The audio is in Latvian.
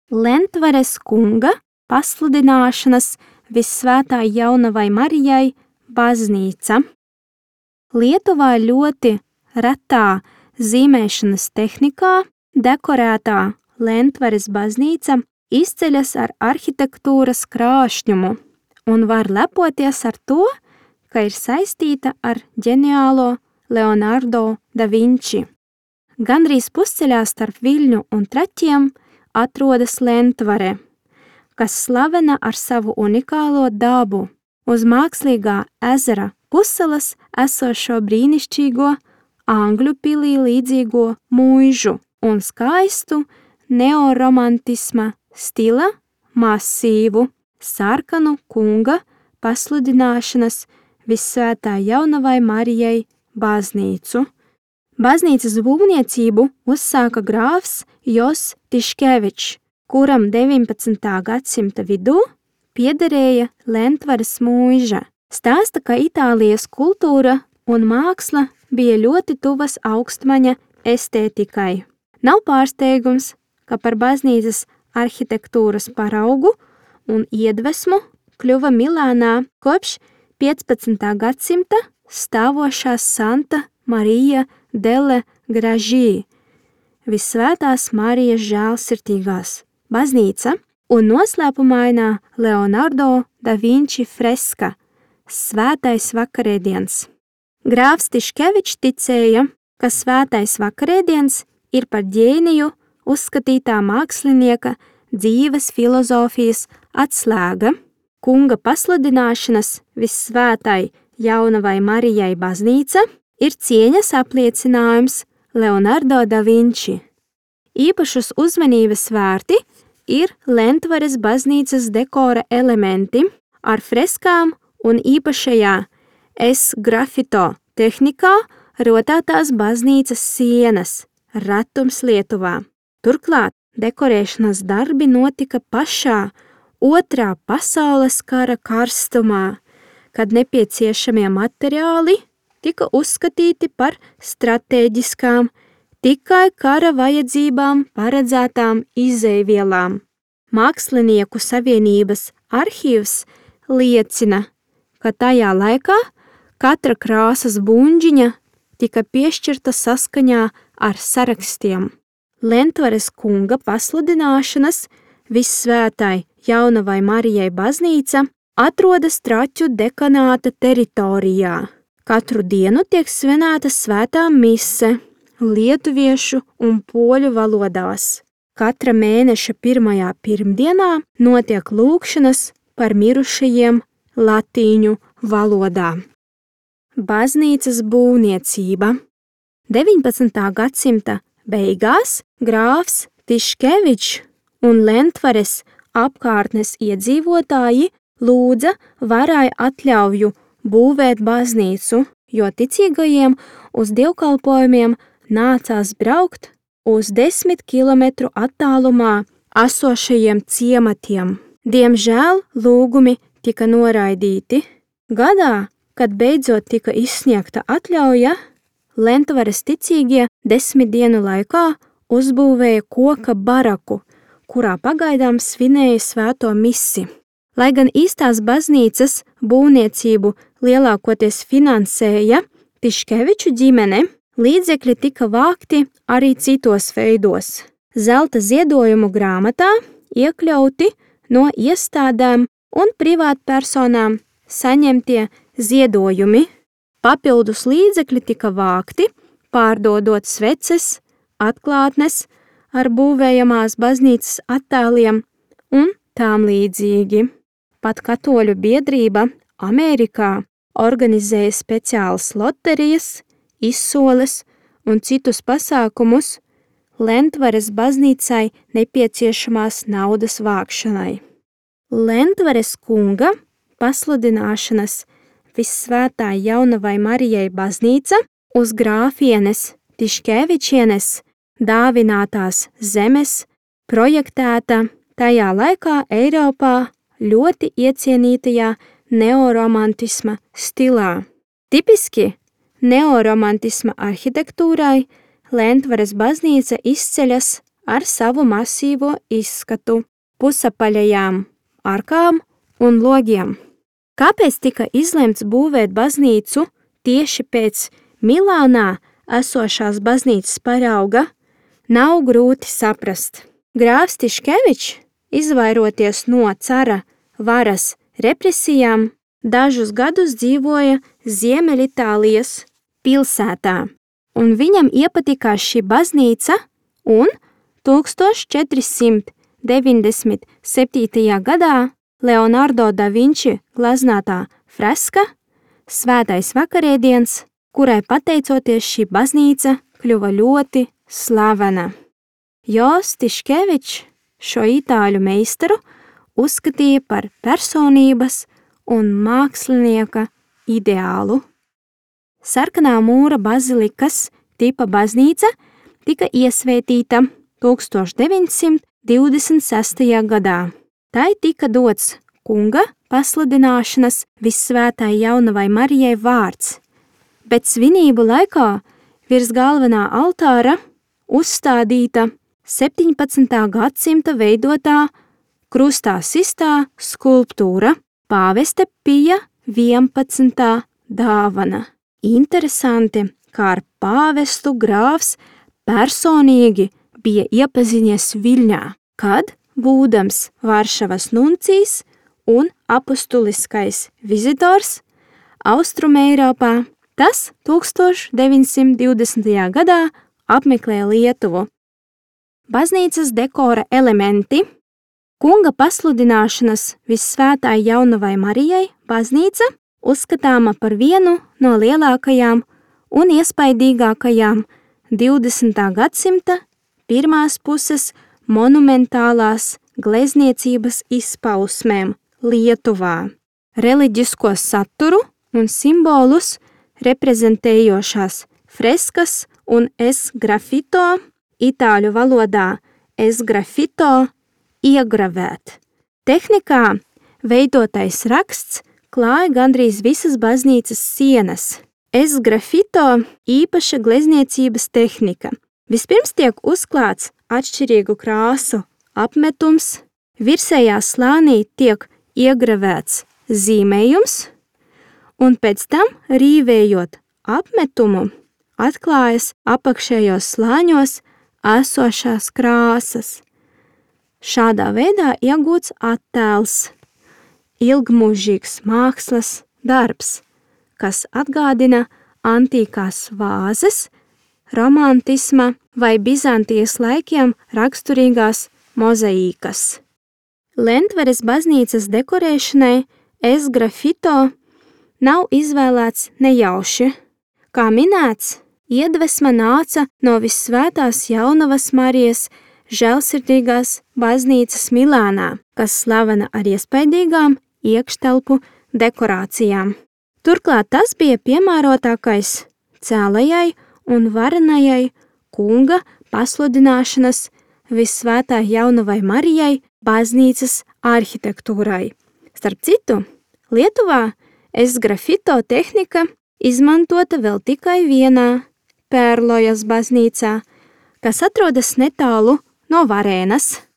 Lentvares kunga pasludināšanas Vissvētai Jaunavai Marijai baznīca. Lietuvā ļoti retā zīmēšanas tehnikā dekorētā Lentvares baznīca izceļas ar arhitektūras krāšņumu un var lepoties ar to, ka ir saistīta ar ģeniālo Leonardo da Vinci. Gandrīz pusceļā starp Viļņu un Traķiem atrodas Lentvare, kas slavena ar savu unikālo dabu, uz mākslīgā ezera pussalas esošo brīnišķīgo angļu pilī līdzīgo mūžu un skaistu neoromantisma stila masīvu sarkanu kunga pasludināšanas Vissvētai Jaunavai Marijai baznīcu. Baznīcas būvniecību uzsāka grāfs Jos Tiškevičs, kuram 19. gadsimta vidū piederēja Lentvares mūža. Stāsta, ka Itālijas kultūra un māksla bija ļoti tuvas Augstmaņa estētikai. Nav pārsteigums, ka par baznīcas arhitektūras paraugu un iedvesmu kļuva Milānā kopš 15. gadsimta stāvošā Santa Marija delle Gražī, Vissvētās Marijas žēlsirdīgās baznīca un noslēpumainā Leonardo da Vinci freska Svētais vakarēdiens. Grāfs Tiškevičs ticēja, ka Svētais vakarēdiens ir par ģēniju uzskatītā mākslinieka dzīves filozofijas atslēga. Kunga pasludināšanas Vissvētai Jaunavai Marijai baznīca ir cieņas apliecinājums Leonardo da Vinci. Īpašas uzmanības vērti ir Lentvares baznīcas dekora elementi ar freskām un īpašajā grafito tehnikā rotātās baznīcas sienas, retums Lietuvā. Turklāt dekorēšanas darbi notika pašā Otrā pasaules kara karstumā, kad nepieciešamie materiāli tika uzskatīti par stratēģiskām, tikai kara vajadzībām paredzētām izejvielām. Mākslinieku savienības arhīvs liecina, ka tajā laikā katra krāsas buņģiņa tika piešķirta saskaņā ar sarakstiem. Lentvares kunga pasludināšanas Vissvētai Jaunavai Marijai baznīca atrodas Traķu dekanāta teritorijā. Katru dienu tiek svinēta svētā mise lietuviešu un poļu valodās. Katra mēneša pirmajā pirmdienā notiek lūgšanas par mirušajiem latīņu valodā. Baznīcas būvniecība. 19. gadsimta beigās grāfs Tiškevičs un Lentvares apkārtnes iedzīvotāji lūdza varai atļauju būvēt baznīcu, jo ticīgajiem uz dievkalpojumiem nācās braukt uz 10 kilometru attālumā esošajiem ciematiem. Diemžēl lūgumi tika noraidīti. Gadā, kad beidzot tika izsniegta atļauja, Lentvares ticīgie 10 dienu laikā uzbūvēja koka baraku, kurā pagaidām svinēja svēto misi. Lai gan īstās baznīcas būvniecību lielākoties finansēja Tiškeviču ģimene, līdzekļi tika vākti arī citos veidos. Zelta ziedojumu grāmatā iekļauti no iestādēm un privātpersonām saņemtie ziedojumi. Papildus līdzekļi tika vākti, pārdodot sveces, atklātnes ar būvējamās baznīcas attēliem un tām līdzīgi. Pat katoļu biedrība Amerikā organizēja speciālas loterijas, izsoles un citus pasākumus Lentvares baznīcai nepieciešamās naudas vākšanai. Lentvares kunga pasludināšanas Vissvētai Jaunavai Marijai baznīca uz grāfienes Tiškevičienes dāvinātās zemes projektēta tajā laikā Eiropā ļoti iecienītajā neoromantisma stilā. Tipiski neoromantisma arhitektūrai Lentvares baznīca izceļas ar savu masīvo izskatu, pusapaļajām arkām un logiem. Kāpēc tika izlemts būvēt baznīcu tieši pēc Milānā esošās baznīcas parauga, nav grūti saprast. Grāfs Tiškevičs, izvairoties no cara varas represijām, dažus gadus dzīvoja Ziemeļitālijas pilsētā, un viņam iepatikās šī baznīca, un 1497. gadā Leonardo da Vinci glaznātā freska Svētais vakarēdiens, kurai pateicoties šī baznīca kļuva ļoti slavena. Jos Tiškevičs šo itāļu meistaru uzskatīja par personības un mākslinieka ideālu. Sarkanā mūra bazilikas tipa baznīca tika iesvētīta 1926. gadā. Tai tika dots kunga pasludināšanas Vissvētai Jaunavai Marijai vārds, bet svinību laikā virs galvenā altāra uzstādīta 17. gadsimta veidotā krustā sistā skulptūra Pāveste Pija 11. dāvana. Interesanti, kā ar pāvestu grāfs personīgi bija iepazinies Viļņā, kad, būdams Varšavas nuncijs un apustuliskais vizitors Austrumeiropā, tas 1920. gadā apmeklēja Lietuvu. Baznīcas dekora elementi. Kunga pasludināšanas Vissvētai Jaunavai Marijai baznīca uzskatāma par vienu no lielākajām un iespaidīgākajām 20. gadsimta pirmās puses monumentālās glezniecības izpausmēm Lietuvā. Reliģisko saturu un simbolus reprezentējošās freskas un esgrafito, itāļu valodā esgrafito, iegravēt. Tehnikā veidotais raksts klāja gandrīz visas baznīcas sienas. Esgrafito īpaša glezniecības tehnika. Vispirms tiek uzklāts atšķirīgu krāsu apmetums, virsējā slānī tiek iegravēts zīmējums, un pēc tam, rīvējot apmetumu, atklājas apakšējos slāņos esošās krāsas. Šādā veidā iegūts attēls, ilgmūžīgs mākslas darbs, kas atgādina antīkās vāzes, romantisma vai Bizantijas laikiem raksturīgās mozaīkas. Lentveres baznīcas dekorēšanai esgrafito nav izvēlēts nejauši. Kā minēts, iedvesma nāca no Vissvētās Jaunavas Marijas žēlsirdīgās baznīcas Milānā, kas slavena ar iespaidīgām iekštelpu dekorācijām. Turklāt tas bija piemērotākais cēlajai un varenajai kunga pasludināšanas Vissvētai Jaunavai Marijai baznīcas arhitektūrai. Starp citu, Lietuvā esgrafito tehnika izmantota vēl tikai vienā Pērlojas baznīcā, kas atrodas netālu no Varēnas.